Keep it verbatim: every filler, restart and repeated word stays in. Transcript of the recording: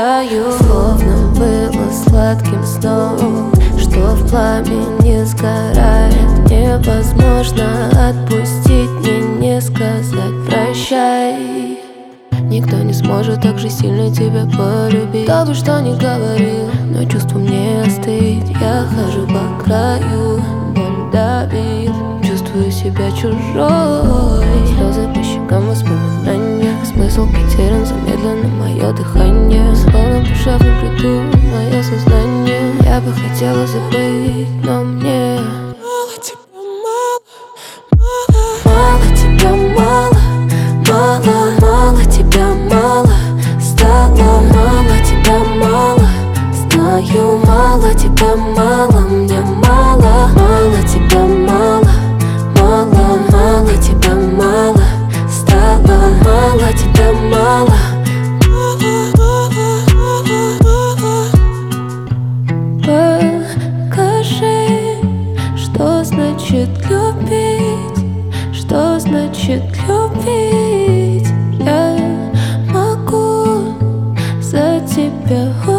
краю. Словно было сладким сном, что в пламени сгорает. Невозможно отпустить, мне не сказать прощай. Никто не сможет так же сильно тебя полюбить. Кто бы что ни говорил, но чувству мне остыть. Я хожу по краю, боль давит, чувствую себя чужой. Слезы по щекам, воспоминания. Смысл потерян, замедлено мое дыхание. Словно душа в бреду, мое сознание. Я бы хотела забыть, но мне мало тебя, мало, мало. мало тебя, мало, мало, мало тебя, мало. Стало мало тебя, мало. Знаю, мало тебя, мало. Мне мало, мало тебя, мало. Мало, мало тебя, мало. Стало мало тебя, мало. Покажи, что значит любить, что значит любить. Я могу за тебя